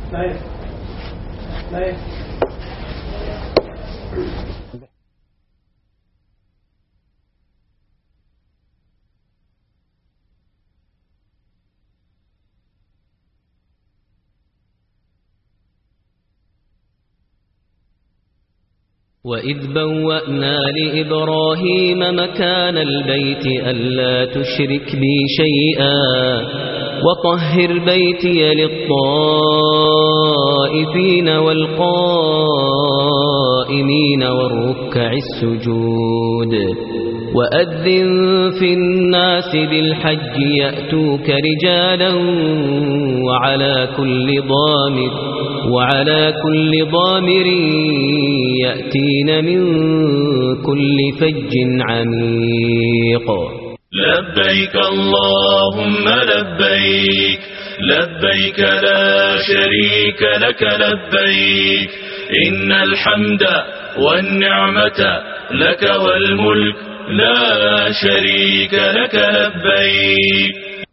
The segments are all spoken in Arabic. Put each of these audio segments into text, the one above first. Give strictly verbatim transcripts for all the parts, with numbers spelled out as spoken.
وإذ بوأنا لإبراهيم مكان البيت ألا تشرك بي شيئا وطهر بيتي للطائفين والقائمين والركع السجود وأذن في الناس بالحج يأتوك رجالا وعلى كل ضامر وعلى كل ضامر يأتين من كل فج عميق. لبيك اللهم لبيك لبيك لا شريك لك لبيك إن الحمد والنعمة لك والملك لا شريك لك لبيك.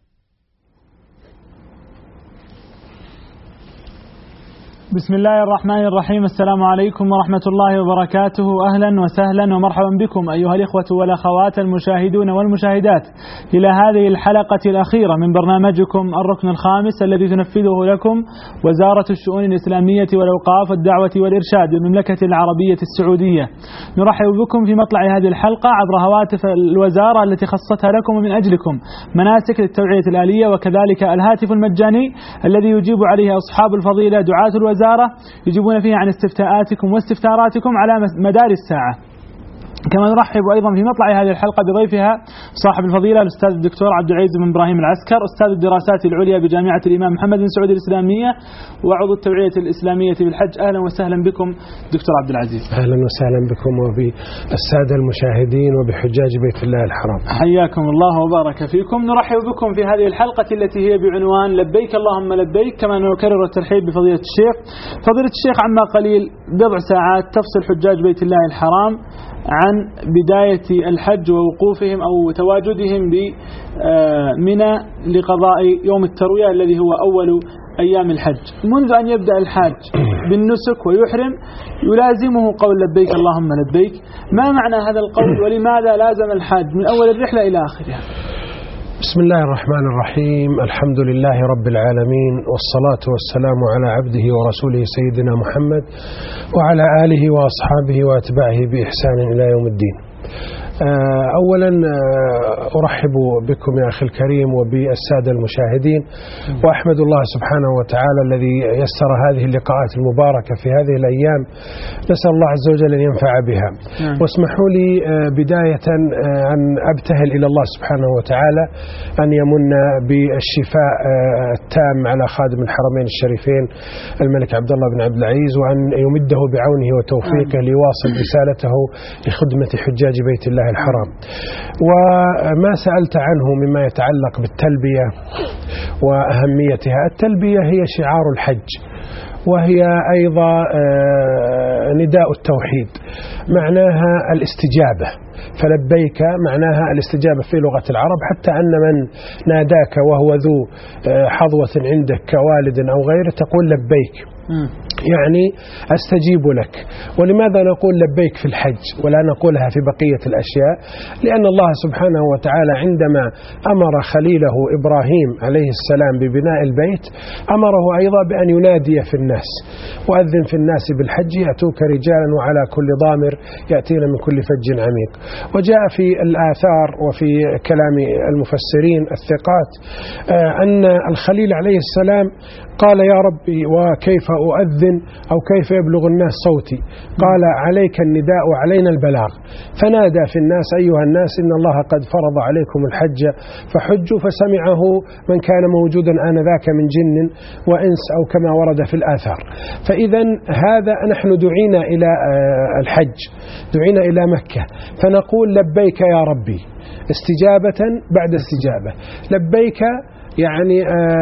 بسم الله الرحمن الرحيم. السلام عليكم ورحمة الله وبركاته. أهلا وسهلا ومرحبا بكم أيها الإخوة والأخوات المشاهدون والمشاهدات إلى هذه الحلقة الأخيرة من برنامجكم الركن الخامس الذي تنفذه لكم وزارة الشؤون الإسلامية والأوقاف والدعوة والإرشاد بالمملكة العربية السعودية. نرحب بكم في مطلع هذه الحلقة عبر هواتف الوزارة التي خصتها لكم ومن أجلكم مناسك للتوعية الآلية، وكذلك الهاتف المجاني الذي يجيب عليه أصحاب الفضيلة دعاة الوزارة يجيبون فيها عن استفتاءاتكم واستفساراتكم على مدار الساعة. كما نرحب أيضا في مطلع هذه الحلقة بضيفها صاحب الفضيلة الأستاذ الدكتور عبد العزيز بن إبراهيم العسكر، أستاذ الدراسات العليا بجامعة الإمام محمد بن سعود الإسلامية وعضو التوعية الإسلامية بالحج. أهلا وسهلا بكم دكتور عبد العزيز. أهلا وسهلا بكم وبالسادة المشاهدين وبحجاج بيت الله الحرام. حياكم الله وبارك فيكم. نرحب بكم في هذه الحلقة التي هي بعنوان لبيك اللهم لبيك. كما نكرر الترحيب بفضيلة الشيخ فضيلة الشيخ عما قليل بضع ساعات تفصل حجاج بيت الله الحرام عن بداية الحج ووقوفهم أو تواجدهم بمنى لقضاء يوم التروية الذي هو أول أيام الحج. منذ أن يبدأ الحاج بالنسك ويحرم يلازمه قول لبيك اللهم لبيك. ما معنى هذا القول ولماذا لازم الحاج من أول الرحلة إلى آخرها؟ بسم الله الرحمن الرحيم. الحمد لله رب العالمين، والصلاة والسلام على عبده ورسوله سيدنا محمد وعلى آله وأصحابه وأتباعه بإحسان إلى يوم الدين. أولا أرحب بكم يا أخي الكريم وبالسادة المشاهدين، وأحمد الله سبحانه وتعالى الذي يسر هذه اللقاءات المباركة في هذه الأيام. نسأل الله عز وجل أن ينفع بها. واسمحوا لي بداية أن أبتهل إلى الله سبحانه وتعالى أن يمن بالشفاء التام على خادم الحرمين الشريفين الملك عبد الله بن عبد العزيز، وأن يمده بعونه وتوفيقه ليواصل رسالته لخدمة حجاج بيت الله الحرام. وما سألت عنه مما يتعلق بالتلبية وأهميتها، التلبية هي شعار الحج، وهي أيضا نداء التوحيد، معناها الاستجابة. فلبيك معناها الاستجابة في لغة العرب، حتى أن من ناداك وهو ذو حظوة عندك كوالد أو غيره تقول لبيك، يعني أستجيب لك. ولماذا نقول لبيك في الحج ولا نقولها في بقية الأشياء؟ لأن الله سبحانه وتعالى عندما أمر خليله إبراهيم عليه السلام ببناء البيت أمره أيضا بأن ينادي في الناس، وأذن في الناس بالحج يأتوك رجالا وعلى كل ضامر يأتين من كل فج عميق. وجاء في الآثار وفي كلام المفسرين الثقات أن الخليل عليه السلام قال يا ربي وكيف أؤذن أو كيف يبلغ الناس صوتي؟ قال عليك النداء وعلينا البلاغ. فنادى في الناس أيها الناس إن الله قد فرض عليكم الحج فحجوا، فسمعه من كان موجودا آنذاك من جن وإنس أو كما ورد في الآثار. فإذا هذا نحن دعينا إلى الحج، دعينا إلى مكة، فنقول لبيك يا ربي استجابة بعد استجابة. لبيك يعني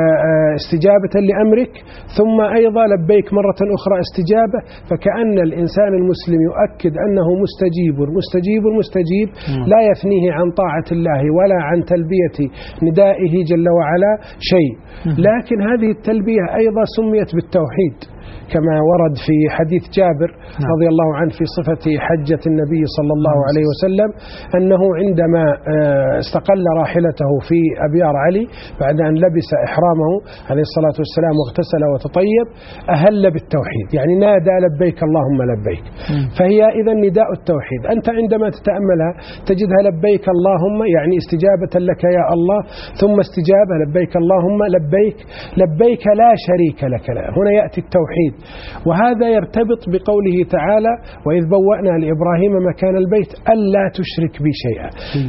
استجابة لأمرك، ثم أيضا لبيك مرة أخرى استجابة. فكأن الإنسان المسلم يؤكد أنه مستجيب مستجيب مستجيب، لا يثنيه عن طاعة الله ولا عن تلبية ندائه جل وعلا شيء. لكن هذه التلبية أيضا سميت بالتوحيد كما ورد في حديث جابر رضي الله عنه في صفة حجة النبي صلى الله عليه وسلم، أنه عندما استقل راحلته في أبيار علي بعد أن لبس إحرامه عليه الصلاة والسلام واغتسل وتطيب، أهل بالتوحيد، يعني نادى لبيك اللهم لبيك. فهي إذا نداء التوحيد. أنت عندما تتأملها تجدها لبيك اللهم، يعني استجابة لك يا الله، ثم استجابة لبيك اللهم لبيك لبيك لا شريك لك لا. هنا يأتي التوحيد، وهذا يرتبط بقوله تعالى وإذ بوأنا لإبراهيم مكان البيت ألا تشرك بي شيئا.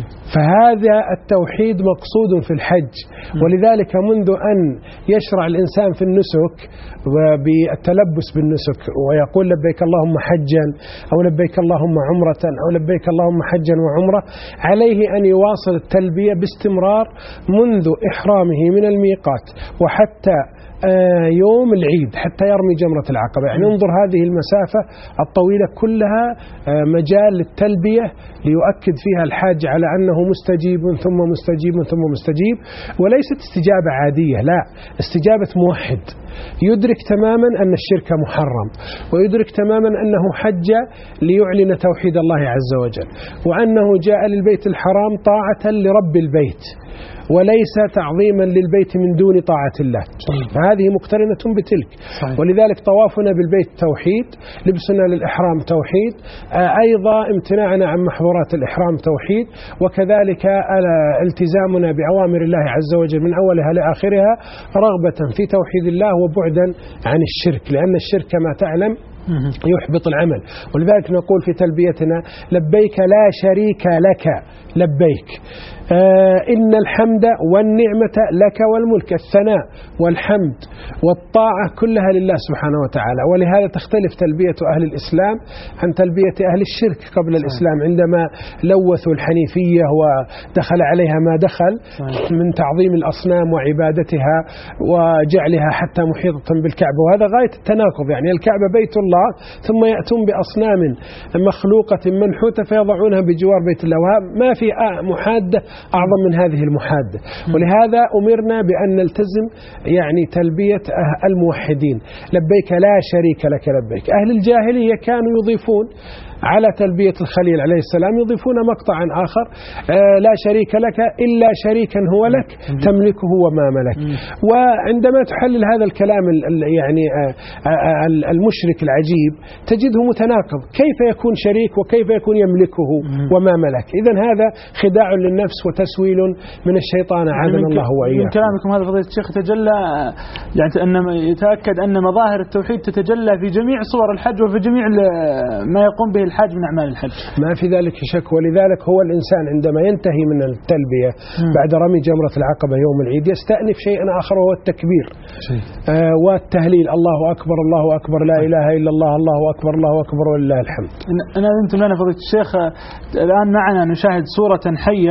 فهذا التوحيد مقصود في الحج، ولذلك منذ أن يشرع الإنسان في النسك وبالتلبس بالنسك ويقول لبيك اللهم حجا أو لبيك اللهم عمرة أو لبيك اللهم حجا وعمرة، عليه أن يواصل التلبية باستمرار منذ إحرامه من الميقات وحتى يوم العيد حتى يرمي جمرة العقبة. يعني انظر هذه المسافة الطويلة كلها مجال للتلبية ليؤكد فيها الحاج على أنه مستجيب ثم مستجيب ثم مستجيب، وليست استجابة عادية، لا، استجابة موحد يدرك تماما أن الشرك محرم، ويدرك تماما أنه حج ليعلن توحيد الله عز وجل، وأنه جاء للبيت الحرام طاعة لرب البيت وليس تعظيما للبيت من دون طاعة الله. فهذه مقترنة بتلك. ولذلك طوافنا بالبيت توحيد، لبسنا للإحرام توحيد، أيضا امتناعنا عن محظورات الإحرام توحيد، وكذلك التزامنا بأوامر الله عز وجل من أولها لآخرها رغبة في توحيد الله وبعدا عن الشرك، لأن الشرك كما تعلم يحبط العمل. ولذلك نقول في تلبيتنا لبيك لا شريك لك لبيك، آه إن الحمد والنعمة لك والملك، الثناء والحمد والطاعة كلها لله سبحانه وتعالى. ولهذا تختلف تلبية أهل الإسلام عن تلبية أهل الشرك قبل الإسلام، عندما لوثوا الحنيفية ودخل عليها ما دخل من تعظيم الأصنام وعبادتها وجعلها حتى محيطة بالكعبة، وهذا غاية التناقض. يعني الكعبة بيت الله ثم يأتون بأصنام مخلوقة منحوتة فيضعونها بجوار بيت الله، وما في محادة أعظم من هذه المحادة. ولهذا أمرنا بأن نلتزم يعني تلبية الموحدين، لبيك لا شريك لك لبيك. أهل الجاهلية كانوا يضيفون على تلبية الخليل عليه السلام يضيفون مقطعا آخر، آه لا شريك لك إلا شريكا هو لك تملكه وما ملك. وعندما تحلل هذا الكلام يعني آه آه المشرك العجيب تجده متناقض، كيف يكون شريك وكيف يكون يملكه وما ملك؟ إذن هذا خداع للنفس وتسويل من الشيطان أعاذنا الله وإياكم. من كلامكم هذا فضيلة الشيخ تجلى يعني أن يتأكد أن مظاهر التوحيد تتجلى في جميع صور الحج وفي جميع ما يقوم به الحج من أعمال الحج، ما في ذلك شك. ولذلك هو الإنسان عندما ينتهي من التلبية م. بعد رمي جمرة العقبة يوم العيد يستأنف شيئا آخر وهو التكبير آه والتهليل، الله أكبر الله أكبر لا إله إلا الله الله أكبر الله أكبر ولله الحمد. أنا أنتم لنا فضيلة الشيخ الآن معنا نشاهد صورة حية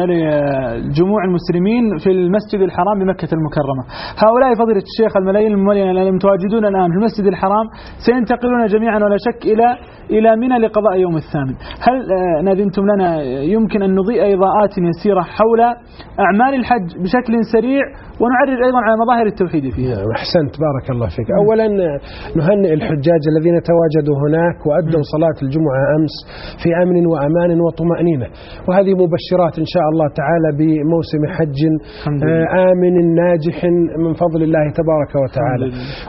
لجموع المسلمين في المسجد الحرام بمكة المكرمة. هؤلاء فضيلة الشيخ الملايين المملينة المتواجدون الآن في المسجد الحرام سينتقلون جميعا ولا شك إلى إلى منى لقضاء يوم الثامن. هل ندمتم لنا يمكن أن نضيء إضاءات يسيرة حول أعمال الحج بشكل سريع ونعرج أيضا على مظاهر التوحيد فيها؟ أحسنت بارك الله فيك. أولا نهنئ الحجاج الذين تواجدوا هناك وأدوا صلاة الجمعة أمس في أمن وأمان وطمأنينة، وهذه مبشرات إن شاء الله تعالى بموسم حج آمن ناجح من فضل الله تبارك وتعالى.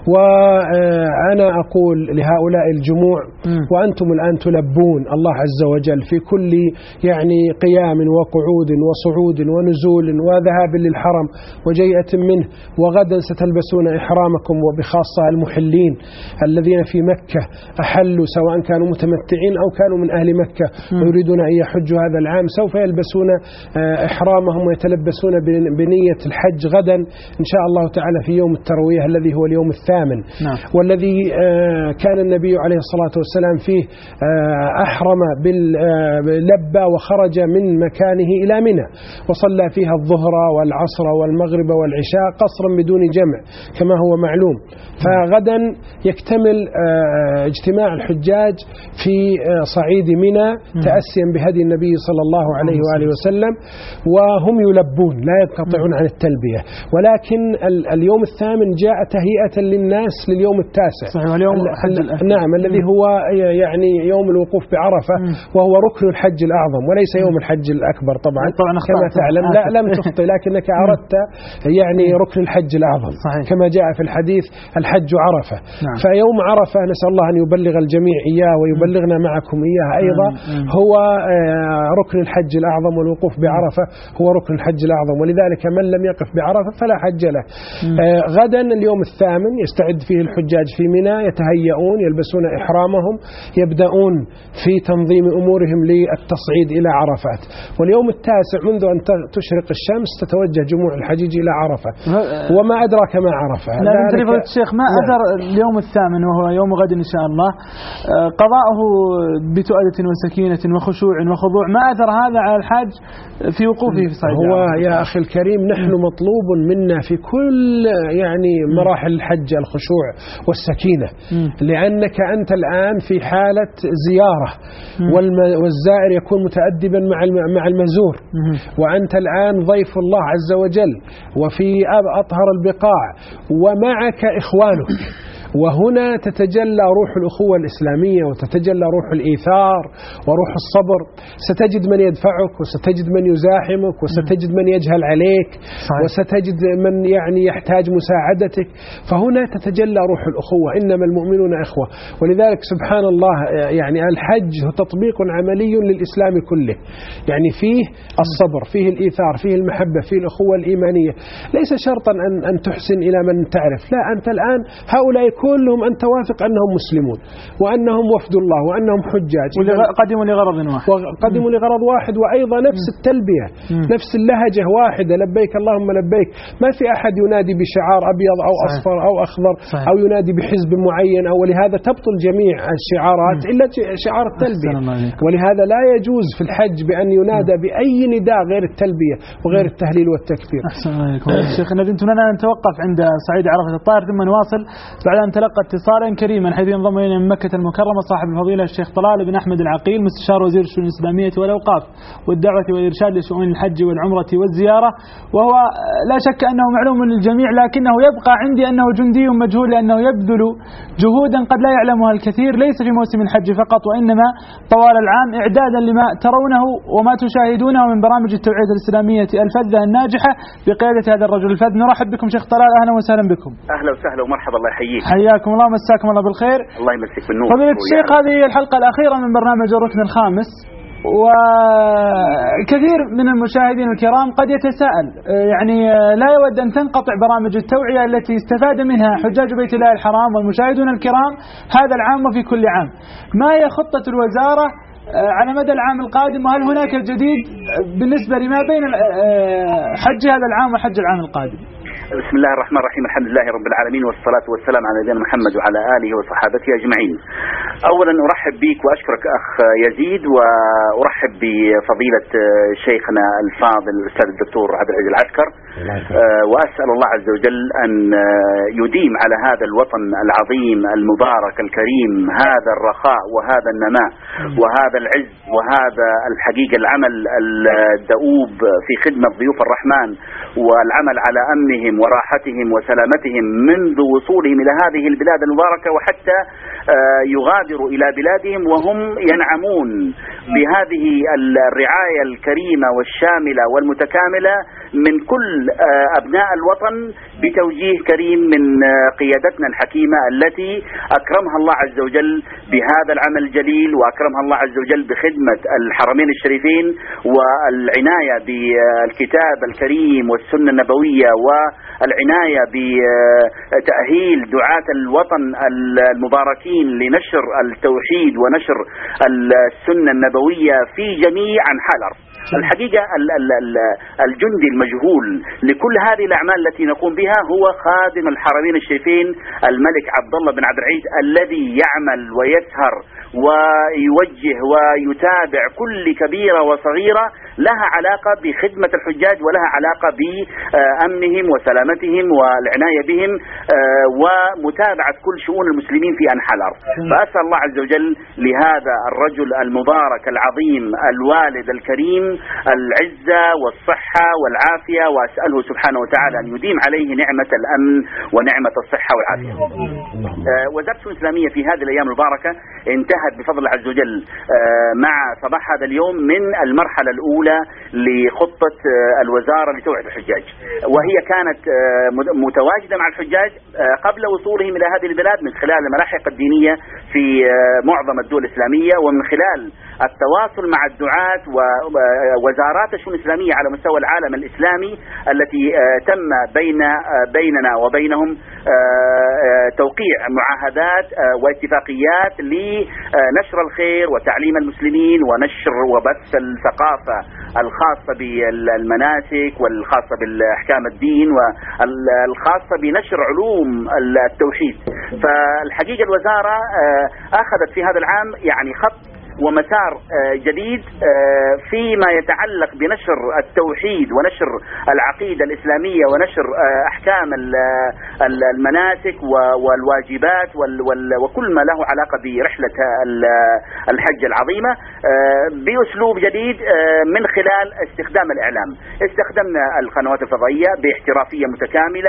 وأنا أقول لهؤلاء الجموع وأنتم الآن تلبون الله عز وجل في كل يعني قيام وقعود وصعود ونزول وذهاب للحرم وجيئة منه، وغدا ستلبسون إحرامكم، وبخاصة المحلين الذين في مكة أحلوا سواء كانوا متمتعين أو كانوا من أهل مكة ويريدون أن يحجوا هذا العام سوف يلبسون إحرامهم ويتلبسون بنية الحج غدا إن شاء الله تعالى في يوم التروية الذي هو اليوم الثامن، والذي كان النبي عليه الصلاة والسلام فيه أحرم باللبة وخرج من مكانه إلى منى وصلى فيها الظهر والعصر والمغرب والعشاء قصرا بدون جمع كما هو معلوم. فغدا يكتمل اجتماع الحجاج في صعيد منى تأسيا بهدي النبي صلى الله عليه وآله وسلم، وهم يلبون لا ينقطعون عن التلبية. ولكن اليوم الثامن جاء تهيئة للناس لليوم التاسع. صحيح. اليوم نعم الذي هو يعني يوم الوقوف بعرفة، وهو ركن الحج الأعظم وليس يوم الحج الأكبر طبعا, طبعا كما تعلم. لا لم تخطئ، لكنك أردت يعني ركن الحج الأعظم. صحيح. كما جاء في الحديث الحج عرفة. نعم. فيوم عرفة نسأل الله أن يبلغ الجميع إياه ويبلغنا معكم إياه أيضا. مم. هو ركن الحج الأعظم، والوقوف بعرفة هو ركن الحج الأعظم، ولذلك من لم يقف بعرفة فلا حج له. آه غدا اليوم الثامن يستعد فيه الحجاج في منى، يتهيئون يلبسون إحرامهم، يبدأون في تنظيم أمورهم للتصعيد إلى عرفات. واليوم التاسع منذ أن تشرق الشمس تتوجه جموع الحجيج إلى عرفة. وما أدراك ما عرفة. لا الشيخ ما أثر اليوم الثامن وهو يوم غد إن شاء الله قضاءه بتؤدة وسكينة وخشوع وخضوع، ما أثر هذا على الحاج في وقوفه في صعيد هو عرفة؟ يا أخي الكريم نحن مطلوب منا في كل يعني مراحل الحج الخشوع والسكينة، لأنك أنت الآن في حالة زيارة، والزائر يكون متأدبا مع المزور، وأنت الآن ضيف الله عز وجل وفي أطهر البقاع ومعك إخوانك، وهنا تتجلى روح الأخوة الإسلامية وتتجلى روح الإيثار وروح الصبر. ستجد من يدفعك، وستجد من يزاحمك، وستجد من يجهل عليك، صحيح. وستجد من يعني يحتاج مساعدتك. فهنا تتجلى روح الأخوة، إنما المؤمنون إخوة. ولذلك سبحان الله يعني الحج هو تطبيق عملي للإسلام كله، يعني فيه الصبر، فيه الإيثار، فيه المحبة، فيه الأخوة الإيمانية. ليس شرطا أن أن تحسن إلى من تعرف، لا، أنت الآن هؤلاء كلهم أنت واثق أنهم مسلمون وأنهم وفد الله وأنهم حجاج قدموا لغرض واحد قدموا لغرض واحد وأيضا نفس التلبية، نفس اللهجة واحدة، لبيك اللهم لبيك. ما في أحد ينادي بشعار أبيض أو أصفر أو أخضر أو ينادي بحزب معين، أو ولهذا تبطل جميع الشعارات إلا شعار التلبية. ولهذا لا يجوز في الحج بأن ينادى بأي نداء غير التلبية وغير التهليل والتكبير. أحسن عليكم الشيخ. ندمت لنا أن نتوقف عند صعيد عرفة الطائر ثم نواصل بعد أن تلقى اتصالا كريما حيث ينضم إلينا من مكة المكرمة صاحب الفضيلة الشيخ طلال بن أحمد العقيل، مستشار وزير الشؤون الإسلامية والأوقاف والدعوة والإرشاد لشؤون الحج والعمرة والزيارة، وهو لا شك أنه معلوم للجميع، لكنه يبقى عندي أنه جندي مجهول، لأنه يبذل جهودا قد لا يعلمها الكثير، ليس في موسم الحج فقط وإنما طوال العام، إعدادا لما ترونه وما تشاهدونه من برامج التوعية الإسلامية الفذة الناجحة بقيادة هذا الرجل الفذ. نرحب بكم شيخ طلال، أهلا وسهلا بكم. أهلا وسهلا ومرحبا، الله يحييك. حياكم الله، مساكم الله بالخير. الله يمسك بالنور. فضيلة الشيخ، هذه الحلقة الأخيرة من برنامج الركن الخامس، وكثير من المشاهدين الكرام قد يتساءل، يعني لا يود أن تنقطع برامج التوعية التي استفاد منها حجاج بيت الله الحرام والمشاهدون الكرام هذا العام وفي كل عام. ما هي خطة الوزارة على مدى العام القادم، وهل هناك الجديد بالنسبة لما بين حج هذا العام وحج العام القادم؟ بسم الله الرحمن الرحيم، الحمد لله رب العالمين، والصلاة والسلام على نبينا محمد وعلى آله وصحابته أجمعين. أولا أرحب بك وأشكرك أخ يزيد، وأرحب بفضيلة شيخنا الفاضل الأستاذ الدكتور عبد العزيز العسكر، وأسأل الله عز وجل أن يديم على هذا الوطن العظيم المبارك الكريم هذا الرخاء وهذا النماء وهذا العز وهذا الحقيقة العمل الدؤوب في خدمة ضيوف الرحمن والعمل على أمنهم وراحتهم وسلامتهم منذ وصولهم إلى هذه البلاد المباركة، وحتى يغادروا إلى بلادهم وهم ينعمون بهذه الرعاية الكريمة والشاملة والمتكاملة من كل أبناء الوطن بتوجيه كريم من قيادتنا الحكيمة التي أكرمها الله عز وجل بهذا العمل الجليل، وأكرمها الله عز وجل بخدمة الحرمين الشريفين والعناية بالكتاب الكريم والسنة النبوية والعناية بتأهيل دعاة الوطن المباركين لنشر التوحيد ونشر السنة النبوية في جميع أنحاء الأرض. الحقيقة الجندي المجهول لكل هذه الأعمال التي نقوم بها هو خادم الحرمين الشريفين الملك عبد الله بن عبد العزيز، الذي يعمل ويسهر ويوجه ويتابع كل كبيرة وصغيرة لها علاقة بخدمة الحجاج ولها علاقة بأمنهم وسلامتهم والعناية بهم ومتابعة كل شؤون المسلمين في أنحاء الأرض. فأسأل الله عز وجل لهذا الرجل المبارك العظيم الوالد الكريم العزة والصحة والعافية، وأسأله سبحانه وتعالى أن يديم عليه نعمة الأمن ونعمة الصحة والعافية. وزارة الشؤون الإسلامية في هذه الأيام المباركة انتهت بفضل الله عز وجل مع صباح هذا اليوم من المرحلة الأولى لخطة الوزارة لتوعية الحجاج، وهي كانت متواجدة مع الحجاج قبل وصولهم إلى هذه البلاد من خلال الملاحق الدينية في معظم الدول الإسلامية، ومن خلال التواصل مع الدعاة ووزارات الشؤون الإسلامية على مستوى العالم الإسلامي التي تم بين بيننا وبينهم توقيع معاهدات واتفاقيات لنشر الخير وتعليم المسلمين ونشر وبث الثقافة الخاصة بالمناسك والخاصة بالأحكام الدين والخاصة بنشر علوم التوحيد. فالحقيقة الوزارة أخذت في هذا العام يعني خط ومسار جديد فيما يتعلق بنشر التوحيد ونشر العقيدة الإسلامية ونشر أحكام المناسك والواجبات وكل ما له علاقة برحلة الحج العظيمة بأسلوب جديد من خلال استخدام الإعلام. استخدمنا القنوات الفضائية باحترافية متكاملة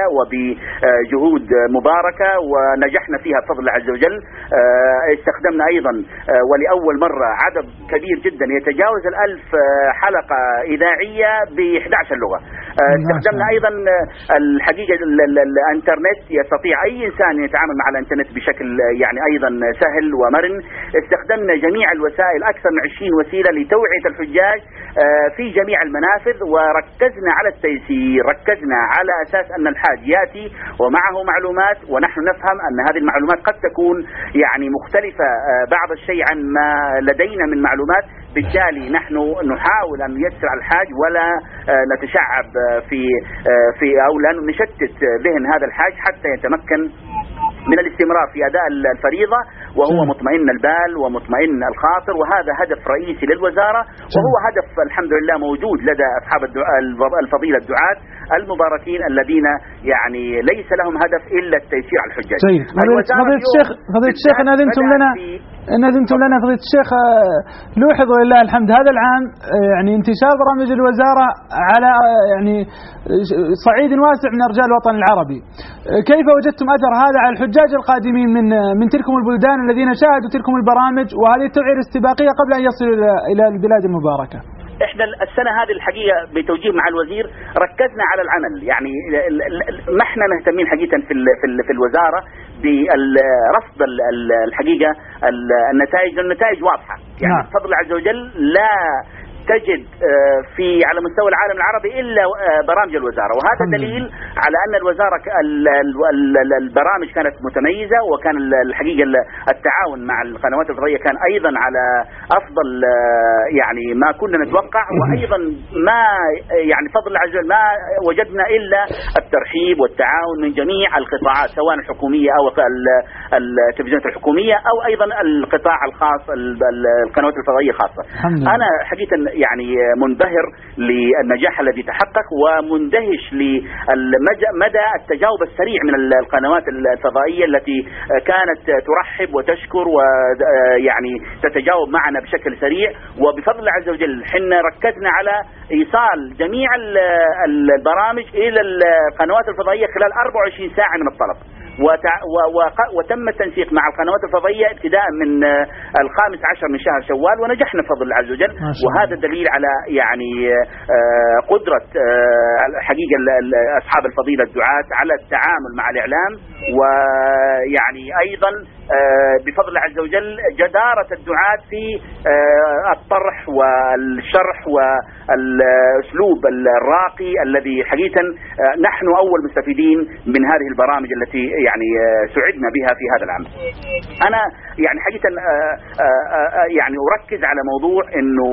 وبجهود مباركة ونجحنا فيها بفضل الله عز وجل. استخدمنا أيضا ولأول مرة عدد كبير جدا يتجاوز الألف حلقة إذاعية بإحدى عشرة لغة. استخدمنا أيضا الحقيقة الانترنت، يستطيع أي إنسان يتعامل مع الانترنت بشكل يعني أيضا سهل ومرن. استخدمنا جميع الوسائل، أكثر من عشرين وسيلة لتوعية الحجاج في جميع المنافذ، وركزنا على التيسير، ركزنا على أساس أن الحاج يأتي ومعه معلومات ونحن نفهم أن هذه المعلومات قد تكون يعني مختلفة بعض الشيء عن ما لدينا من معلومات، بالتالي نحن نحاول أن نيسر الحاج ولا نتشعب في في أو لا نشتت ذهن هذا الحاج حتى يتمكن من الاستمرار في أداء الفريضة وهو مطمئن البال ومطمئن الخاطر. وهذا هدف رئيسي للوزارة، وهو هدف الحمد لله موجود لدى أصحاب الفضيلة الدعاة المباركين الذين يعني ليس لهم هدف إلا التيسير على الحجاج. فضيلة الشيخ فضيلة الشيخ أن أذنتم لنا أن أذنتم لنا فضيلة الشيخ، لوحظ ولله الحمد هذا العام يعني انتشار برامج الوزارة على يعني صعيد واسع من أرجاء الوطن العربي. كيف وجدتم أثر هذا على الحجاج القادمين من من تلكم البلدان الذين شاهدوا تلكم البرامج وهذه التوعية الاستباقية قبل أن يصلوا إلى البلاد المباركة؟ احنا السنة هذه الحقيقة بتوجيه مع الوزير ركزنا على العمل، يعني ما احنا مهتمين حقيقة في في الوزارة برصد الحقيقة النتائج، النتائج واضحة يعني بفضل الله عز وجل. لا تجد في على مستوى العالم العربي إلا برامج الوزارة، وهذا دليل على أن الوزارة البرامج كانت متميزة، وكان الحقيقة التعاون مع القنوات الفضائية كان أيضا على أفضل يعني ما كنا نتوقع، وأيضا ما يعني فضل الله عز وجل ما وجدنا إلا الترحيب والتعاون من جميع القطاعات سواء الحكومية أو التلفزيونات الحكومية أو أيضا القطاع الخاص القنوات الفضائية خاصة. أنا حقيقة يعني منبهر للنجاح الذي تحقق ومندهش لمدى التجاوب السريع من القنوات الفضائية التي كانت ترحب وتشكر ويعني تتجاوب معنا بشكل سريع. وبفضل الله عز وجل حنا ركزنا على إيصال جميع البرامج إلى القنوات الفضائية خلال أربعة وعشرين ساعة من الطلب، وتم التنسيق مع القنوات الفضائية ابتداء من الخامس عشر من شهر شوال، ونجحنا بفضل الله عز وجل. وهذا دليل على يعني قدرة حقيقة أصحاب الفضيلة الدعاة على التعامل مع الإعلام، ويعني أيضا بفضل الله عز وجل جدارة الدعاة في الطرح والشرح والأسلوب الراقي الذي حقيقة نحن أول مستفيدين من هذه البرامج التي يعني سعدنا بها في هذا العام. أنا يعني حقيقة يعني أركز على موضوع إنه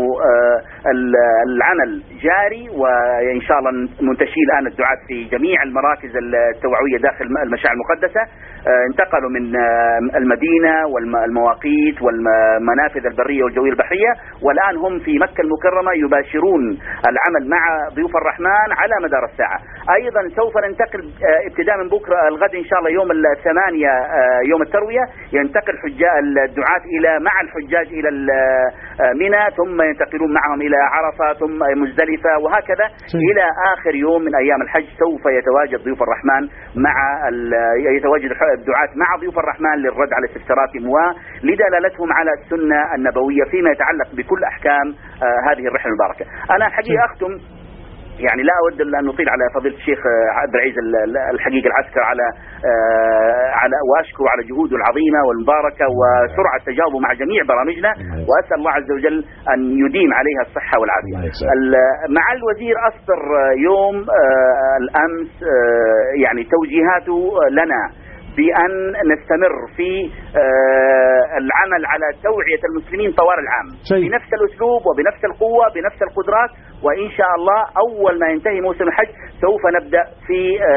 العمل جاري، وإن شاء الله منتشرين الآن الدعاة في جميع المراكز التوعوية داخل المشاعر المقدسة. انتقلوا من المدينة والمواقيت والمنافذ البرية والجوية البحرية، والآن هم في مكة المكرمة يباشرون العمل مع ضيوف الرحمن على مدار الساعة. أيضا سوف ننتقل ابتداء من بكرة الغد إن شاء الله يوم الثمانية يوم التروية، ينتقل حجاج الدعاة إلى مع الحجاج إلى منى، ثم ينتقلون معهم إلى عرفة ثم مزدلفة، وهكذا إلى آخر يوم من أيام الحج سوف يتواجد ضيوف الرحمن مع يتواجد الدعاة مع ضيوف الرحمن للرد على استفساراتهم ولدلالتهم على السنة النبوية فيما يتعلق بكل أحكام هذه الرحلة المباركة. أنا حقيقة أختم يعني لا أود أن نطيل على فضيلة الشيخ عبد العزيز الحقيقة العسكر على على وأشكر على جهوده العظيمة والمباركة وسرعة تجاوبه مع جميع برامجنا، وأسأل الله عز وجل أن يديم عليها الصحة والعافية. مع الوزير أصدر يوم الأمس يعني توجيهاته لنا بأن نستمر في العمل على توعية المسلمين طوال العام بنفس الأسلوب وبنفس القوة بنفس القدرات، وإن شاء الله أول ما ينتهي موسم الحج سوف نبدأ في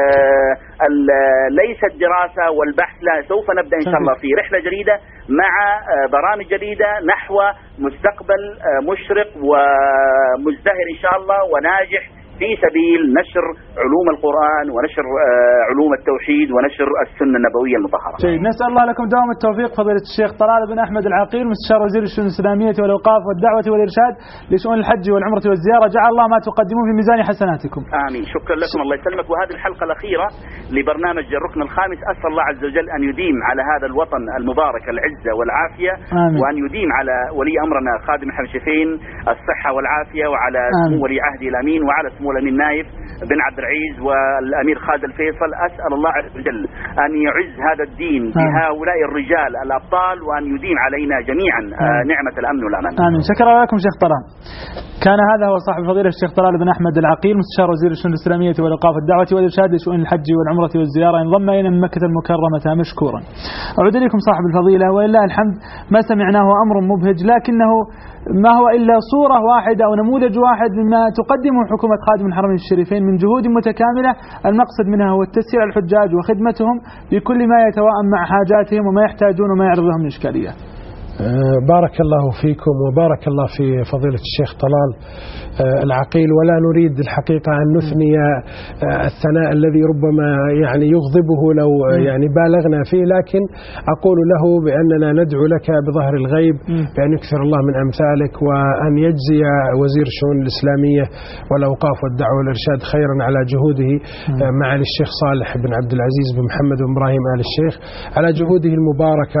ليس الدراسة والبحث، لا سوف نبدأ إن شاء الله في رحلة جديدة مع برامج جديدة نحو مستقبل مشرق ومزدهر إن شاء الله وناجح في سبيل نشر علوم القرآن ونشر علوم التوحيد ونشر السنة النبوية المطهرة. جيد، نسأل الله لكم دوام التوفيق فضيلة الشيخ طلال بن أحمد العقيل مستشار وزير الشؤون الإسلامية والأوقاف والدعوة والإرشاد لشؤون الحج والعمرة والزيارة، جعل الله ما تقدمون في ميزان حسناتكم. آمين، شكرا لكم، الله يسلمك. وهذه الحلقة الأخيرة لبرنامج الركن الخامس، أسأل الله عز وجل أن يديم على هذا الوطن المبارك العزة والعافية، آمين. وأن يديم على ولي أمرنا خادم حمشفين الصحة والعافية، وعلى سمو ولي عهدي الأمين، وعلى سمو الأمين نايف بن عبد العزيز والأمير خالد الفيصل. أسأل الله عز وجل أن يعز هذا الدين بهؤلاء الرجال الأبطال، وأن يديم علينا جميعا نعمة الأمن والأمان. آمين. شكرا لكم شيخ طلال. كان هذا هو صاحب الفضيلة الشيخ طلال بن أحمد العقيل مستشار وزير الشؤون الإسلامية والأوقاف والدعوة والإرشاد لشؤون الحج والعمرة والزيارة، انضم إلى مكة المكرمة مشكورا. أعود إليكم صاحب الفضيلة، ولله الحمد ما سمعناه أمر مبهج، لكنه ما هو إلا صورة واحدة أو نموذج واحد مما تقدمه حكومة خادم الحرمين الشريفين من جهود متكاملة، المقصد منها هو التسهيل على الحجاج وخدمتهم بكل ما يتوائم مع حاجاتهم وما يحتاجون وما يعرض لهم من إشكاليات. بارك الله فيكم وبارك الله في فضيلة الشيخ طلال العقيل، ولا نريد الحقيقة أن نثني الثناء الذي ربما يعني يغضبه لو يعني بالغنا فيه، لكن أقول له بأننا ندعو لك بظهر الغيب بأن يكثر الله من أمثالك، وأن يجزي وزير الشؤون الإسلامية والأوقاف والدعوة والإرشاد خيرا على جهوده مع الشيخ صالح بن عبد العزيز بن محمد بن إبراهيم آل الشيخ على جهوده المباركة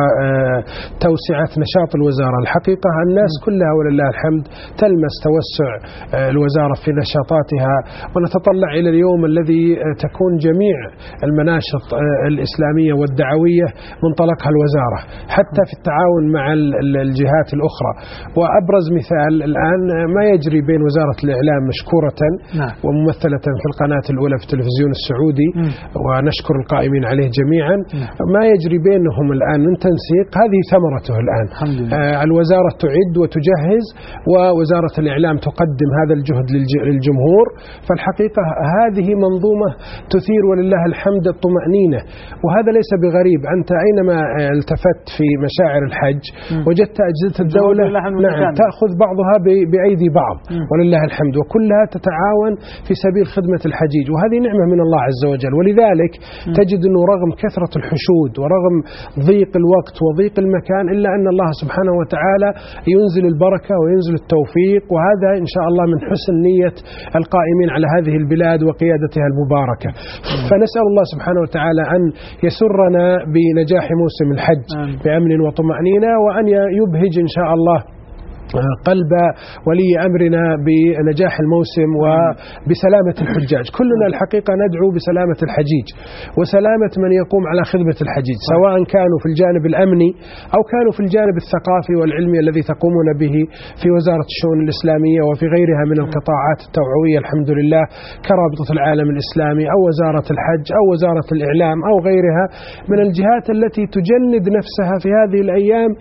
وتوسعة نشاط الوزارة. الحقيقة الناس كلها ولله الحمد تلمس توسع الوزارة في نشاطاتها، ونتطلع إلى اليوم الذي تكون جميع المناشط الإسلامية والدعوية منطلقها الوزارة، حتى في التعاون مع الجهات الأخرى. وأبرز مثال الآن ما يجري بين وزارة الإعلام مشكورة وممثلة في القناة الأولى في التلفزيون السعودي، ونشكر القائمين عليه جميعا، ما يجري بينهم الآن من تنسيق هذه ثمرته الآن. الوزارة تعد وتجهز، ووزارة الإعلام تقدم هذا الجهد للجمهور. فالحقيقة هذه منظومة تثير ولله الحمد الطمأنينة، وهذا ليس بغريب. أنت أينما التفت في مشاعر الحج وجدت أجهزة الدولة نعم تأخذ بعضها بأيدي بعض ولله الحمد، وكلها تتعاون في سبيل خدمة الحجيج، وهذه نعمة من الله عز وجل. ولذلك تجد أنه رغم كثرة الحشود ورغم ضيق الوقت وضيق المكان، إلا أن الله سبحانه وتعالى ينزل البركة وينزل التوفيق، وهذا إن شاء الله من حسن نية القائمين على هذه البلاد وقيادتها المباركة. فنسأل الله سبحانه وتعالى أن يسرنا بنجاح موسم الحج بأمن وطمأنينة، وأن يبهج إن شاء الله قلب ولي أمرنا بنجاح الموسم وبسلامة الحجاج. كلنا الحقيقة ندعو بسلامة الحجيج وسلامة من يقوم على خدمة الحجيج، سواء كانوا في الجانب الأمني أو كانوا في الجانب الثقافي والعلمي الذي تقومون به في وزارة الشؤون الإسلامية وفي غيرها من القطاعات التوعوية الحمد لله، كرابطة العالم الإسلامي أو وزارة الحج أو وزارة الإعلام أو غيرها من الجهات التي تجند نفسها في هذه الأيام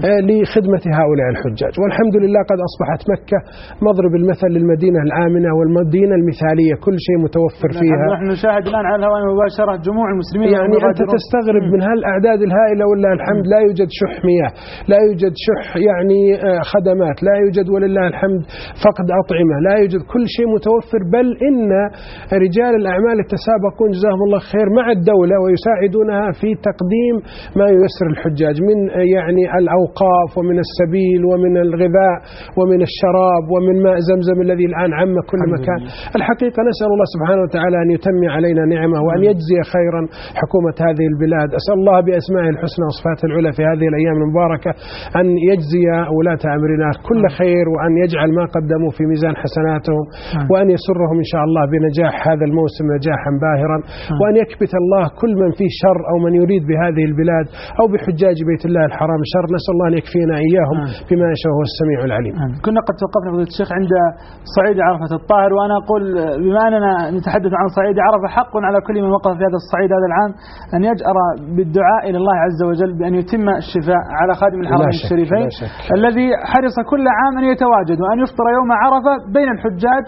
لخدمة هؤلاء الحجاج. والحمد لله قد أصبحت مكة مضرب المثل للمدينة الآمنة والمدينة المثالية، كل شيء متوفر فيها. نحن نشاهد الآن على الهواء مباشرة جموع المسلمين، يعني أنت تستغرب من هالأعداد الهائلة ولله الحمد. لا يوجد شح مياه، لا يوجد شح يعني خدمات، لا يوجد ولله الحمد فقد أطعمة، لا يوجد، كل شيء متوفر. بل إن رجال الأعمال يتسابقون جزاهم الله خير مع الدولة ويساعدونها في تقديم ما ييسر الحجاج من يعني الأوقاف ومن السبيل ومن الغذاء ومن الشراب ومن ماء زمزم الذي الآن عم كل مكان. الحقيقة نسأل الله سبحانه وتعالى أن يتم علينا نعمة وأن يجزي خيرا حكومة هذه البلاد. أسأل الله بأسمائه الحسنى وصفاته العلى في هذه الأيام المباركة أن يجزي ولاة أمرنا كل خير وأن يجعل ما قدموا في ميزان حسناتهم وأن يسرهم إن شاء الله بنجاح هذا الموسم نجاحا باهرا، وأن يكبت الله كل من فيه شر أو من يريد بهذه البلاد أو بحجاج بيت الله الحرام شر. نسأل الله أن يكفينا إياهم بما يشاء هو السميع العليم. كنا قد توقفنا فضيلة الشيخ عند صعيد عرفة الطاهر، وأنا أقول بما أننا نتحدث عن صعيد عرفة حق على كل من وقف في هذا الصعيد هذا العام أن يجأر بالدعاء إلى الله عز وجل بأن يتم الشفاء على خادم الحرمين الشريفين الذي حرص كل عام أن يتواجد وأن يفطر يوم عرفة بين الحجاج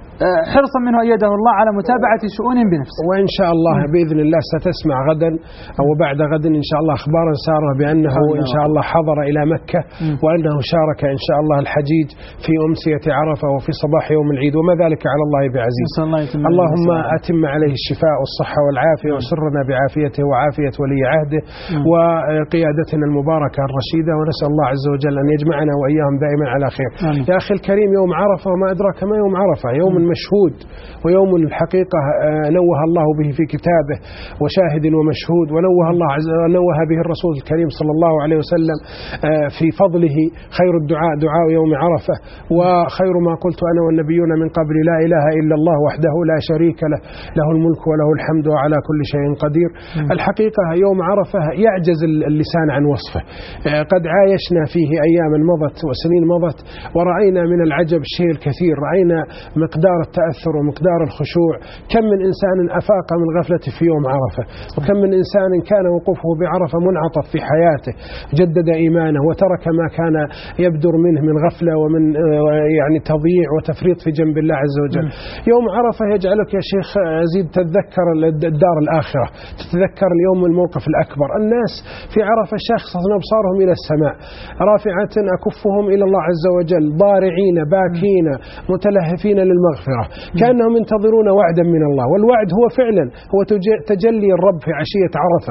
حرصا منه أيده الله على متابعة شؤونهم بنفسه. وإن شاء الله بإذن الله ستسمع غدا أو بعد غد إن شاء الله أخبارا سارة بأنه إن شاء الله حضر إلى مكة وأنه شارك إن شاء الله الحجيج في أمسية عرفة وفي صباح يوم العيد، وما ذلك على الله بعزيز. اللهم أتم عليه الشفاء والصحة والعافية وسرنا بعافيته وعافية ولي عهده وقيادتنا المباركة الرشيدة، ونسأل الله عز وجل أن يجمعنا وإياهم دائما على خير. يا أخي الكريم، يوم عرفة وما أدراك ما يوم عرفة، يوم مشهود ويوم الحقيقة نوه الله به في كتابه وشاهد ومشهود، ونوه الله عز نوه به الرسول الكريم صلى الله عليه وسلم في فضله. خير الدعاء دعاء يوم عرفة، وخير ما قلت أنا والنبيون من قبل لا إله إلا الله وحده لا شريك له له الملك وله الحمد وعلى كل شيء قدير. الحقيقة يوم عرفة يعجز اللسان عن وصفه. قد عايشنا فيه أيام مضت وسنين مضت ورأينا من العجب الشيء الكثير. رأينا مقدار التأثر ومقدار الخشوع. كم من إنسان أفاق من غفلته في يوم عرفة، وكم من إنسان كان وقوفه بعرفة منعطف في حياته، جدد إيمانه وترك ما كان يبدر منه من غفلة ومن يعني تضييع وتفريط في جنب الله عز وجل. يوم عرفة يجعلك يا شيخ زيد تتذكر الدار الآخرة، تتذكر اليوم الموقف الأكبر. الناس في عرفة شخصوا أبصارهم إلى السماء رافعة أكفهم إلى الله عز وجل، ضارعين باكين متلهفين للمغفرة، كأنهم ينتظرون وعدا من الله. والوعد هو فعلا هو تجلي الرب في عشية عرفة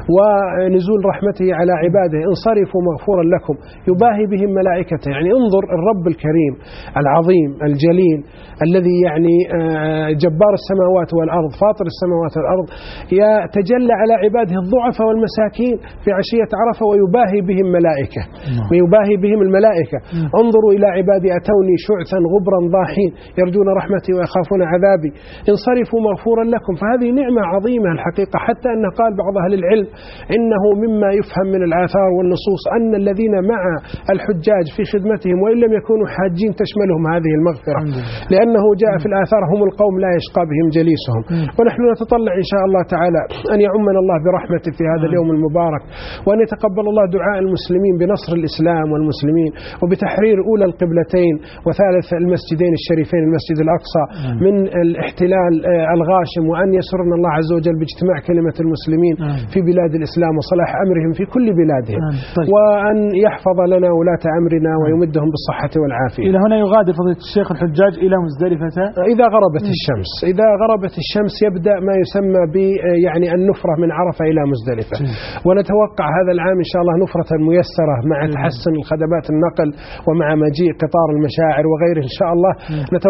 ونزول رحمته على عباده. انصرفوا مغفورا لكم يباهي بهم ملائكته. يعني انظر الرب الكريم العظيم الجليل الذي يعني جبار السماوات والأرض فاطر السماوات والأرض يتجلى على عباده الضعفاء والمساكين في عشية عرفة ويباهي بهم ملائكة ويباهي بهم الملائكة. انظروا إلى عبادي أتوني شعثا غبرا ضاحين يرجون رحمتي ويخافون عذابي انصرفوا مغفورا لكم. فهذه نعمة عظيمة الحقيقة، حتى أن قال بعض أهل العلم إنه مما يفهم من الآثار والنصوص أن الذين مع الحجاج في خدمتهم وإن لم يكونوا حاجين تشملهم هذه المغفرة، لأنه جاء في الآثار هم القوم لا يشقى بهم جليسهم. ونحن نتطلع إن شاء الله تعالى أن يعمنا الله برحمته في هذا اليوم المبارك، وأن يتقبل الله دعاء المسلمين بنصر الإسلام والمسلمين وبتحرير أولى القبلتين وثالث المسجدين الشريفين المسجد الأقصى من الاحتلال الغاشم، وأن يسرنا الله عز وجل باجتماع كلمة المسلمين في بلاد الإسلام وصلاح أمرهم في كل بلادهم، وأن يحفظ لنا ولاة أمرنا ويمدهم بالصحة والعافية. إلى هنا يغادر فضيلة الشيخ الحجاج إلى مزدلفة إذا غربت الشمس. إذا غربت الشمس يبدأ ما يسمى ب يعني النفرة من عرفة إلى مزدلفة، ونتوقع هذا العام إن شاء الله نفرة ميسرة مع تحسن الخدمات النقل ومع مجيء قطار المشاعر وغيره إن شاء الله. نتوقع أن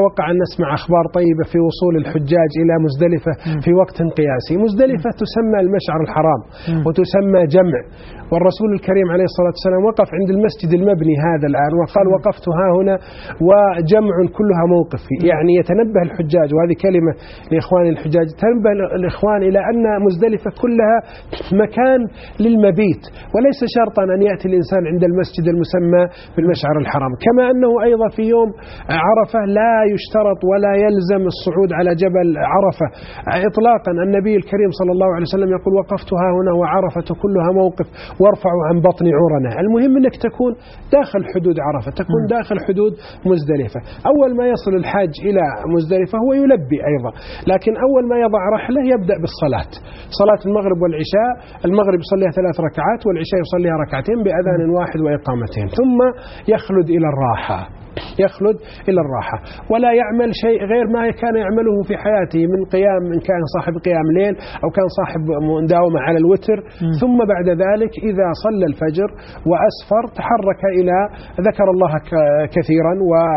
نسمع أخبار طيبة في وصول الحجاج إلى مزدلفة في وقت قياسي. مزدلفة تسمى المشعر الحرام وتسمى جمع، والرسول الكريم عليه الصلاة والسلام وقف عند المسجد المبني هذا الآن وقال وقفت ها هنا وجمع كلها موقفي. يعني يتنبه الحجاج، وهذه كلمة لإخوان الحجاج، تنبه الإخوان إلى أن مزدلفة كلها مكان للمبيت، وليس شرطا أن يأتي الإنسان عند المسجد المسمى بالمشعر الحرام. كما أنه أيضا في يوم عرفة لا يشترط ولا يلزم الصعود على جبل عرفة إطلاقا. النبي الكريم صلى الله عليه وسلم يقول وقفت ها هنا وعرفة كلها موقف وارفعوا عن بطن عرنة. المهم أنك تكون داخل حدود عرفة، تكون داخل حدود مزدلفة. أول ما يصل الحاج إلى مزدلفة هو يلبي أيضا، لكن أول ما يضع رحله يبدأ بالصلاة، صلاة المغرب والعشاء. المغرب يصليها ثلاث ركعات والعشاء يصليها ركعتين بأذان واحد وإقامتين، ثم يخلد إلى الراحة، يخلد إلى الراحة ولا يعمل شيء غير ما كان يعمله في حياته من قيام، إن كان صاحب قيام ليل أو كان صاحب مداومة على الوتر. ثم بعد ذلك إذا صلى الفجر وأسفر تحرك إلى ذكر الله كثيرا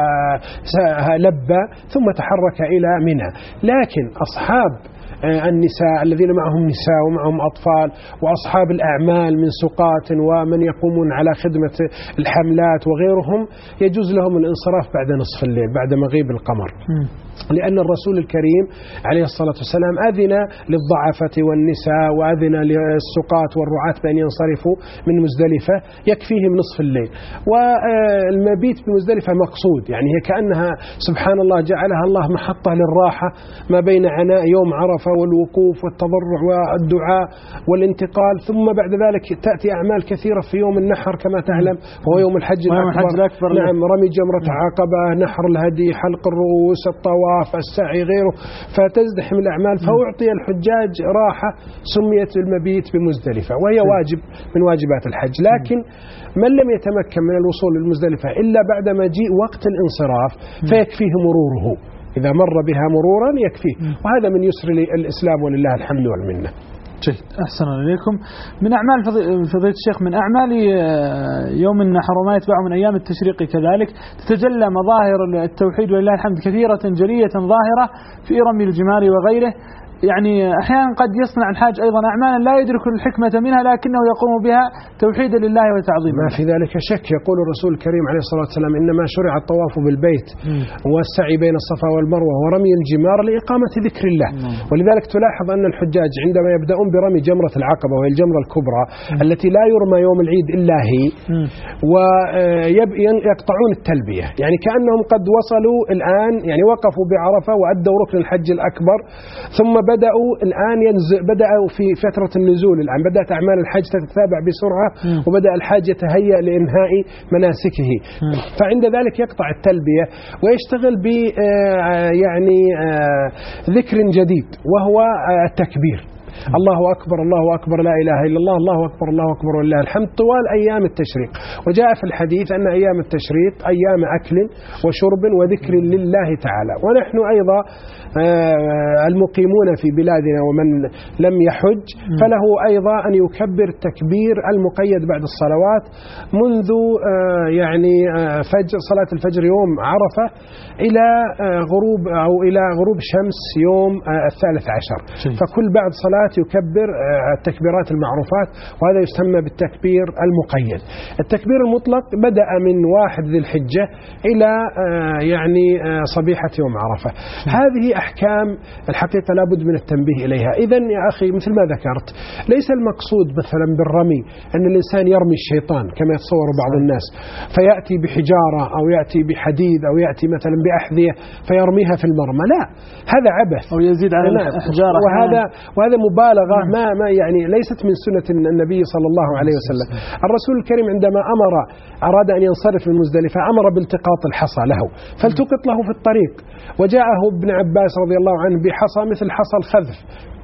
ولبى ثم تحرك إلى منى. لكن أصحاب النساء الذين معهم نساء ومعهم أطفال وأصحاب الأعمال من سقاة ومن يقومون على خدمة الحملات وغيرهم يجوز لهم الانصراف بعد نصف الليل بعد مغيب القمر، لأن الرسول الكريم عليه الصلاة والسلام أذن للضعفة والنساء وأذن للسقاة والرعاة بأن ينصرفوا من مزدلفة يكفيهم نصف الليل. والمبيت بمزدلفة مقصود، يعني هي كأنها سبحان الله جعلها الله محطة للراحة ما بين عناء يوم عرفة والوقوف والتضرع والدعاء والانتقال، ثم بعد ذلك تأتي أعمال كثيرة في يوم النحر كما تعلم وهو يوم الحج الأكبر. الأكبر نعم، رمي جمرة عقبة، نحر الهدي، حلق الرؤوس، الطواف، السعي، غيره، فتزدحم الأعمال. فأعطي الحجاج راحة سميت المبيت بمزدلفة، وهي واجب من واجبات الحج. لكن من لم يتمكن من الوصول للمزدلفة إلا بعد مجيء وقت الانصراف فيكفيه مروره، إذا مر بها مرورا يكفيه، وهذا من يسر الإسلام ولله الحمد والمنة. جيد، أحسن إليكم. من أعمال فضيلة الشيخ، من أعمال يوم النحر وما يتبعه من أيام التشريق كذلك تتجلى مظاهر التوحيد ولله الحمد كثيرة جلية ظاهرة في رمي الجمار وغيره. يعني أحيانا قد يصنع الحاج أيضا أعمالا لا يدرك الحكمة منها لكنه يقوم بها توحيدا لله وتعظيما. ما في ذلك شك. يقول الرسول الكريم عليه الصلاة والسلام إنما شرع الطواف بالبيت والسعي بين الصفا والمروة ورمي الجمار لإقامة ذكر الله. ولذلك تلاحظ أن الحجاج عندما يبدأون برمي جمرة العقبة وهي الجمرة الكبرى التي لا يرمى يوم العيد إلا هي، ويقطعون التلبية، يعني كأنهم قد وصلوا الآن، يعني وقفوا بعرفة وأدوا ركن الحج الأكبر، ثم بدأوا الآن ينزل، بدأوا في فترة النزول الآن، بدأت أعمال الحج تتتابع بسرعة وبدأ الحاج يتهيأ لإنهاء مناسكه. فعند ذلك يقطع التلبية ويشتغل ب يعني ذكر جديد وهو التكبير، الله أكبر الله أكبر لا إله إلا الله الله أكبر الله أكبر ولله الحمد طوال أيام التشريق. وجاء في الحديث أن أيام التشريق أيام أكل وشرب وذكر لله تعالى. ونحن أيضا المقيمون في بلادنا ومن لم يحج فله أيضا أن يكبر التكبير المقيد بعد الصلوات منذ يعني فجر صلاة الفجر يوم عرفة إلى غروب أو إلى غروب شمس يوم الثالث عشر. فكل بعد صلاة يكبر التكبيرات المعروفات، وهذا يسمى بالتكبير المقيد. التكبير المطلق بدأ من واحد ذي الحجة إلى يعني صبيحة يوم عرفة. هذه أحكام الحقيقة لابد من التنبيه إليها. إذن يا أخي مثل ما ذكرت ليس المقصود مثلا بالرمي أن الإنسان يرمي الشيطان كما يتصور بعض الناس فيأتي بحجارة أو يأتي بحديد أو يأتي مثلا بأحذية فيرميها في المرمى، لا، هذا عبث أو يزيد على الحجارة، وهذا وهذا مبالغة ما ما يعني ليست من سنة النبي صلى الله عليه وسلم. الرسول الكريم عندما أمر أراد أن ينصرف من مزدلفة أمر بالتقاط الحصى له فالتقط له في الطريق، وجاءه ابن عباس رضي الله عنه بحصى مثل حصى الخذف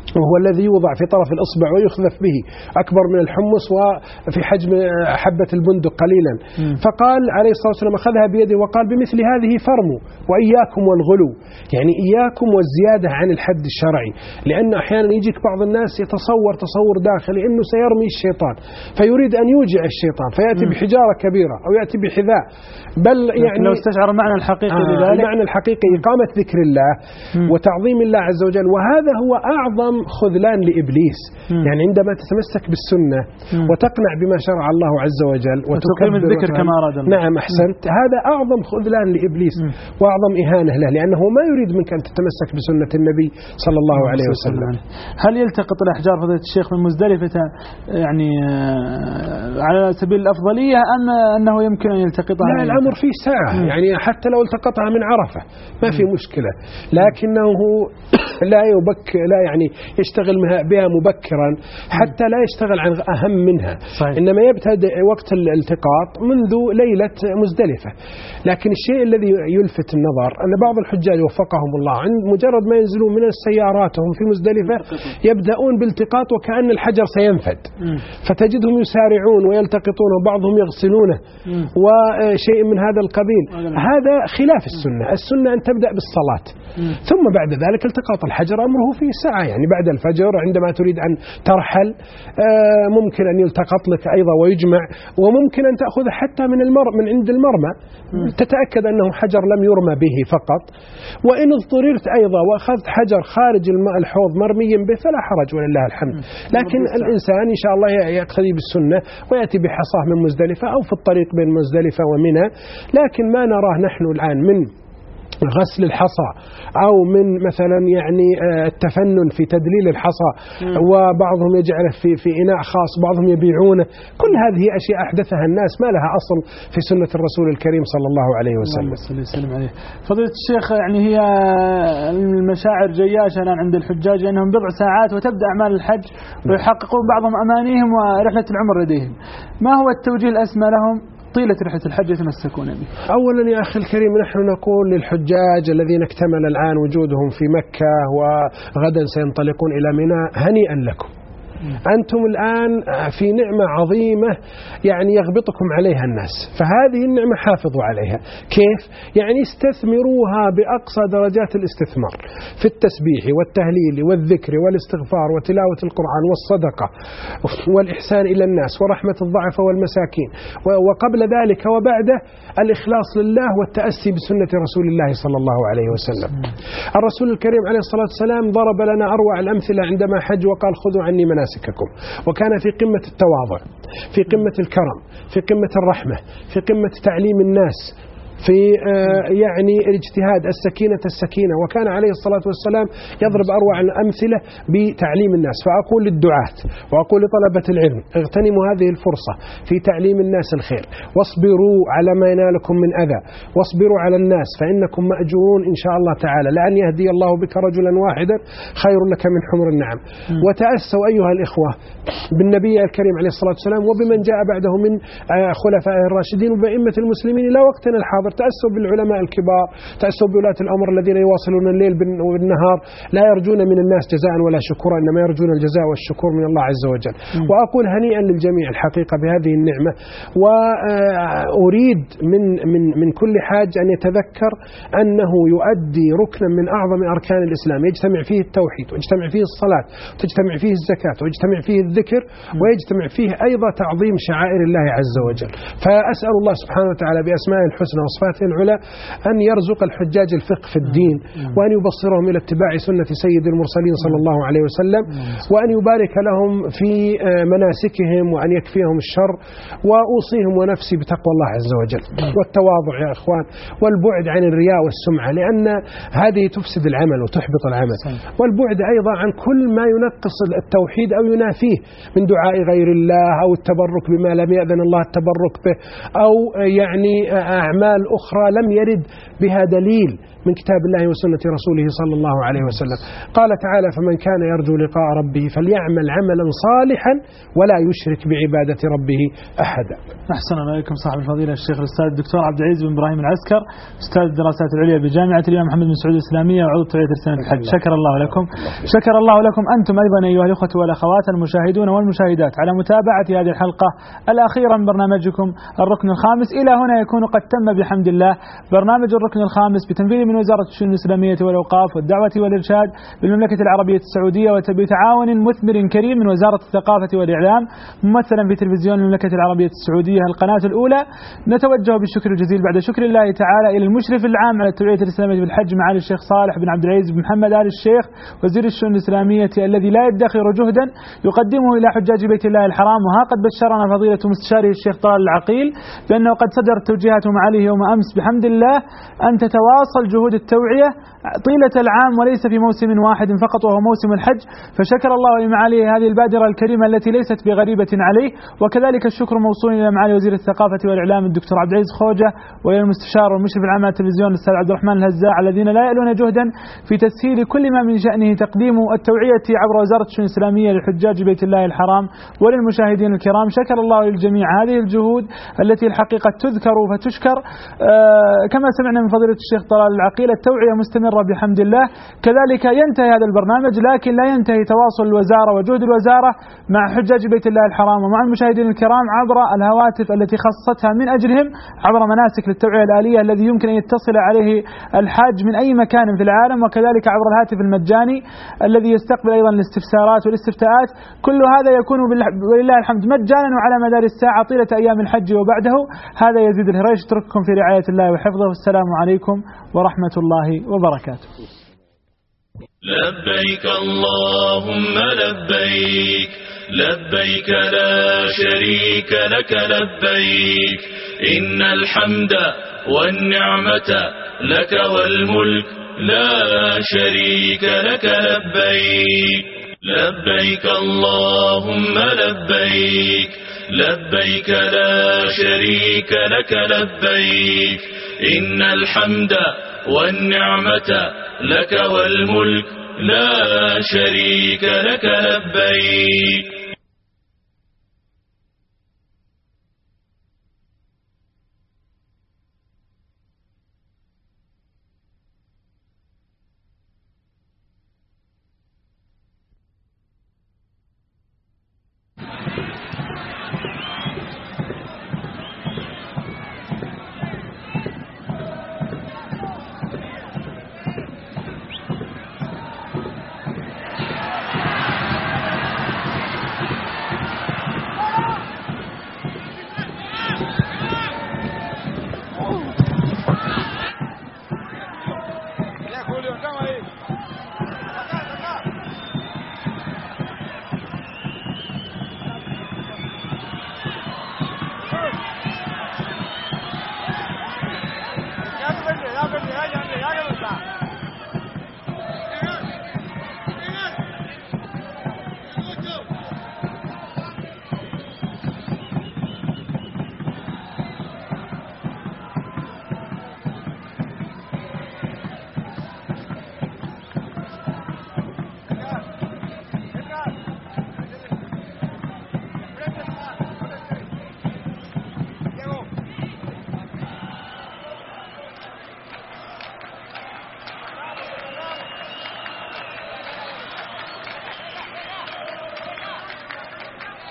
وهو الذي يوضع في طرف الإصبع ويخذف به، أكبر من الحمص وفي حجم حبة البندق قليلا. فقال عليه الصلاة والسلام أخذها بيده وقال بمثل هذه فرموا وإياكم والغلو، يعني إياكم والزيادة عن الحد الشرعي، لأن أحيانا يجيك بعض الناس يتصور تصور داخلي أنه سيرمي الشيطان فيريد أن يوجع الشيطان فيأتي بحجارة كبيرة أو يأتي بحذاء، بل يعني لو استشعر المعنى الحقيقي آه لذلك المعنى الحقيقي إقامة ذكر الله م. وتعظيم الله عز وجل. وهذا هو أعظم خذلان لإبليس. م. يعني عندما تتمسك بالسنة م. وتقنع بما شرع الله عز وجل وتقيم الذكر كما أراد الله. نعم أحسنت. م. هذا أعظم خذلان لإبليس م. وأعظم إهانة له، لأنه ما يريد منك أن تتمسك بسنة النبي صلى الله م. عليه وسلم. هل يلتقط الأحجار فضيلة الشيخ من مزدلفة يعني على سبيل الأفضلية أم أنه يمكن أن يلتقطها؟ لا، الأمر فيه ساعة، م. يعني حتى لو التقطها من عرفة ما في مشكلة، لكنه لا يبك لا يعني يشتغل بها مبكرا حتى لا يشتغل عن أهم منها. صحيح. إنما يبتدئ وقت الالتقاط منذ ليلة مزدلفة. لكن الشيء الذي يلفت النظر أن بعض الحجاج وفقهم الله عند مجرد ما ينزلون من السيارات وهم في مزدلفة يبدأون بالتقاط وكأن الحجر سينفد، فتجدهم يسارعون ويلتقطون وبعضهم يغسلونه وشيء من هذا القبيل. هذا خلاف السنة. السنة أن تبدأ بالصلاة ثم بعد ذلك التقاط الحجر أمره فيه ساعة، يعني بعد الفجر عندما تريد أن ترحل ممكن أن يلتقط لك أيضا ويجمع، وممكن أن تأخذ حتى من المر من عند المرمى تتأكد أنه حجر لم يرمى به فقط. وإن اضطررت أيضا وأخذت حجر خارج الماء الحوض مرميا به فلا حرج ولله الحمد. لكن الإنسان إن شاء الله يقتدي بالسنة ويأتي بحصاه من مزدلفة أو في الطريق بين مزدلفة ومنى. لكن ما نراه نحن الآن من غسل الحصى أو من مثلا يعني التفنن في تدليل الحصى وبعضهم يجعله في في إناء خاص بعضهم يبيعونه، كل هذه أشياء أحدثها الناس ما لها أصل في سنة الرسول الكريم صلى الله عليه وسلم. فضيلة الشيخ، يعني هي المشاعر جياشة الآن عند الحجاج أنهم بضع ساعات وتبدأ أعمال الحج ويحققون بعضهم أمانيهم ورحلة العمر لديهم، ما هو التوجيه الأسمى لهم طيلة رحلة الحج يتمسكون به؟ أولا يا أخي الكريم نحن نقول للحجاج الذين اكتمل الآن وجودهم في مكة وغدا سينطلقون إلى منى هنيئا لكم، أنتم الآن في نعمة عظيمة يعني يغبطكم عليها الناس، فهذه النعمة حافظوا عليها. كيف؟ يعني استثمروها بأقصى درجات الاستثمار في التسبيح والتهليل والذكر والاستغفار وتلاوة القرآن والصدقة والإحسان إلى الناس ورحمة الضعف والمساكين، وقبل ذلك وبعده الإخلاص لله والتأسي بسنة رسول الله صلى الله عليه وسلم. الرسول الكريم عليه الصلاة والسلام ضرب لنا أروع الأمثلة عندما حج وقال خذوا عني مناسك، وكان في قمة التواضع، في قمة الكرم، في قمة الرحمة، في قمة تعليم الناس، في يعني الاجتهاد، السكينة السكينة، وكان عليه الصلاة والسلام يضرب أروع الأمثلة بتعليم الناس. فأقول للدعاة وأقول لطلبة العلم اغتنموا هذه الفرصة في تعليم الناس الخير، واصبروا على ما ينالكم من أذى، واصبروا على الناس فإنكم مأجورون إن شاء الله تعالى، لأن يهدي الله بك رجلا واحدا خير لك من حمر النعم. وتأسوا أيها الإخوة بالنبي الكريم عليه الصلاة والسلام وبمن جاء بعده من خلفائه الراشدين وبأئمة المسلمين إلى وقتنا الحاضر. تأسوا بالعلماء الكبار، تأسوا بولاة الأمر الذين يواصلون الليل بالنهار لا يرجون من الناس جزاء ولا شكورا، إنما يرجون الجزاء والشكور من الله عز وجل. م. وأقول هنيئا للجميع الحقيقة بهذه النعمة. وأريد من من من كل حاج أن يتذكر أنه يؤدي ركنا من أعظم أركان الإسلام، يجتمع فيه التوحيد ويجتمع فيه الصلاة وتجتمع فيه الزكاة ويجتمع فيه الذكر ويجتمع فيه أيضا تعظيم شعائر الله عز وجل. فأسأل الله سبحانه وتعالى بأسمائه الحسنى وصفاته العلى أن يرزق الحجاج الفقه في الدين، وأن يبصرهم إلى اتباع سنة سيد المرسلين صلى الله عليه وسلم، وأن يبارك لهم في مناسكهم وأن يكفيهم الشر. وأوصيهم ونفسي بتقوى الله عز وجل والتواضع يا أخوان، والبعد عن الرياء والسمعة، لأن هذه تفسد العمل وتحبط العمل، والبعد أيضا عن كل ما ينقص التوحيد أو ينافيه من دعاء غير الله أو التبرك بما لم يأذن الله التبرك به، أو يعني أعمال أخرى لم يرد بها دليل من كتاب الله وسنة رسوله صلى الله عليه وسلم. قال تعالى: فمن كان يرجو لقاء ربه فليعمل عملا صالحا ولا يشرك بعبادة ربه أحدا. أحسن عليكم صاحب الفضيلة الشيخ الأستاذ الدكتور عبد العزيز بن إبراهيم العسكر، أستاذ الدراسات العليا بجامعة الإمام محمد بن سعود الإسلامية وعضو توعية رسالة الحج. شكر الله لكم. شكر الله لكم أنتم أيضا أيها الأخوة والأخوات المشاهدون والمشاهدات على متابعة هذه الحلقة الأخيرة من برنامجكم الركن الخامس. إلى هنا يكون قد تم بحمد الله برنامج الركن الخامس بتنفيذ من وزارة الشؤون الإسلامية والأوقاف والدعوة والإرشاد بالمملكة العربية السعودية، وبتعاون مثمر كريم من وزارة الثقافة والإعلام ممثلا في تلفزيون المملكة العربية السعودية القناة الأولى. نتوجه بالشكر الجزيل بعد شكر الله تعالى إلى المشرف العام على التوعية الإسلامية بالحج معالي الشيخ صالح بن عبد العزيز بن محمد آل الشيخ وزير الشؤون الإسلامية الذي لا يدخر جهدا يقدمه إلى حجاج بيت الله الحرام. وها قد بشرنا فضيلة مستشاره الشيخ طلال العقيل بأنه قد صدرت توجيهات معاليه يوم أمس بحمد الله أن تتواصل جهود التوعية طيلة العام وليس في موسم واحد فقط وهو موسم الحج. فشكر الله لمعاليه هذه البادرة الكريمة التي ليست بغريبة عليه، وكذلك الشكر موصول إلى معالي وزير الثقافة والإعلام الدكتور عبد العزيز خوجة، وإلى المستشار والمشرف العام على التلفزيون الأستاذ عبد الرحمن الهزاع الذين لا يألون جهدا في تسهيل كل ما من شأنه تقديم التوعية عبر وزارة الشؤون الإسلامية لحجاج بيت الله الحرام وللمشاهدين الكرام. شكر الله للجميع هذه الجهود التي الحقيقة تذكر فتشكر. آه كما سمعنا من فضيلة الشيخ طلال العقيل التوعية مستمرة بحمد الله. كذلك ينتهي هذا البرنامج لكن لا ينتهي تواصل الوزارة وجهد الوزارة مع حجاج بيت الله الحرام ومع المشاهدين الكرام عبر الهواتف التي خصتها من أجلهم عبر مناسك للتوعية الآلية الذي يمكن أن يتصل عليه الحاج من أي مكان في العالم، وكذلك عبر الهاتف المجاني الذي يستقبل أيضا الاستفسارات والاستفتاءات. كل هذا يكون ولله الحمد مجانا وعلى مدار الساعة طيلة أيام الحج وبعده. هذا يزيد الهريش. اترككم في رعاية الله وحفظه. السلام عليكم ورحمة الله وبركاته. لبيك اللهم لبيك لبيك لا شريك لك لبيك إن الحمد والنعمة لك والملك لا شريك لك لبيك لبيك اللهم لبيك لبيك لا شريك لك لبيك إن الحمد والنعمة لك والملك لا شريك لك لبيك.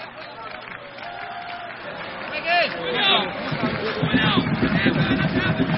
Go!